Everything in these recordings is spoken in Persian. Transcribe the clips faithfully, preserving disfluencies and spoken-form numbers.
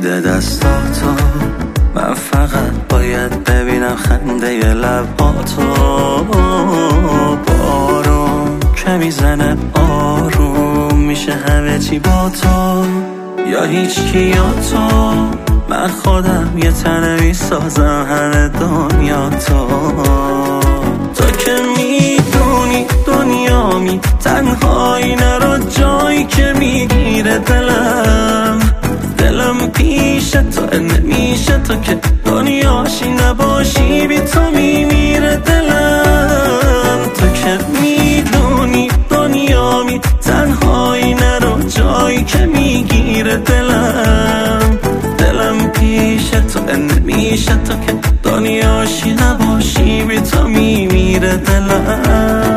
میده دستاتو، من فقط باید ببینم خنده لباتو. بارون که میزنه آروم میشه همه چی با تو، یا هیچ کی یا تو. من خودم یه تنه میسازم همه دنیا تو. تو که میدونی دنیامی تنهایی، نرو جایی که میگیره دلم. دلم پیش تو نمیشه تو که دنیاشی نباشی، بی تو میمیره دلم. تو که میدونی دنیامی تنهایی، نرو جایی که میگیره دلم. دلم پیش تو نمیشه تو که دنیاشی نباشی، بی تو میمیره دلم.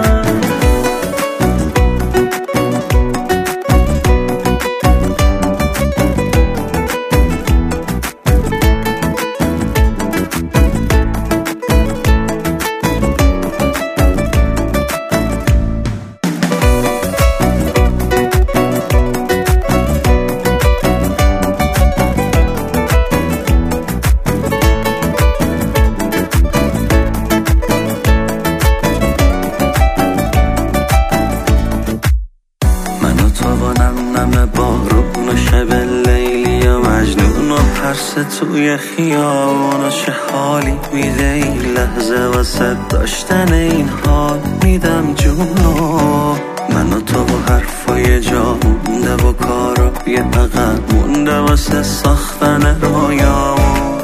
بارون و شب لیلی و مجنون و پرس توی خیابون و چه حالی میده این لحظه واسه داشتن این حال. میدم جونو من و تو و حرفای جا مونده و کارا یه عقب مونده واسه ساختن رویامون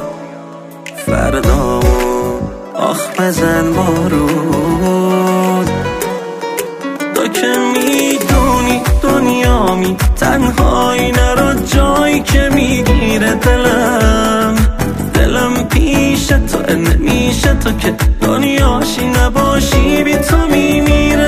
فردامون. آخ بزن بارون، تو که میدونی دنیامی تنهایی، نرو جایی که میگیره دلم. دلم پیش تو نمیشه تو که دنیاشی نباشی، بی تو میمیره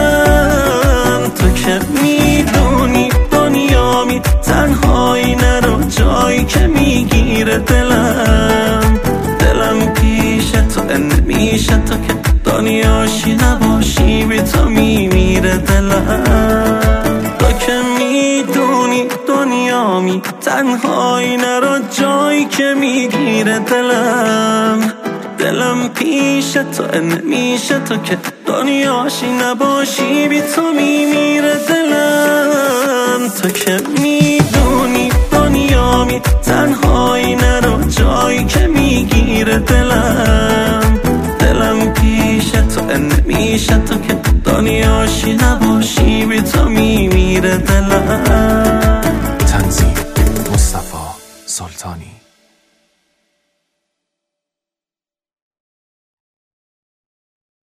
دلم. تو که میدونی دنیامی تنهایی، نرو جایی که میگیره دلم. دلم پیش تو نمیشه تو که دنیاشی نباشی، بی تو میمیره دلم. تو که میدونی دنیامی تنهایی، نرو جایی که میگیره دلم. دلم پیش تو نمیشه تو که دنیاشی نباشی، بی تو میمیره دلم. تو که میدونی دنیامی تنهایی، نرو جایی که میگیره دلم. دلم پیش تو نمیشه تو که دنیاشی نباشی، بی تو میمیره دلم. تنظیم مصطفی سلطانی.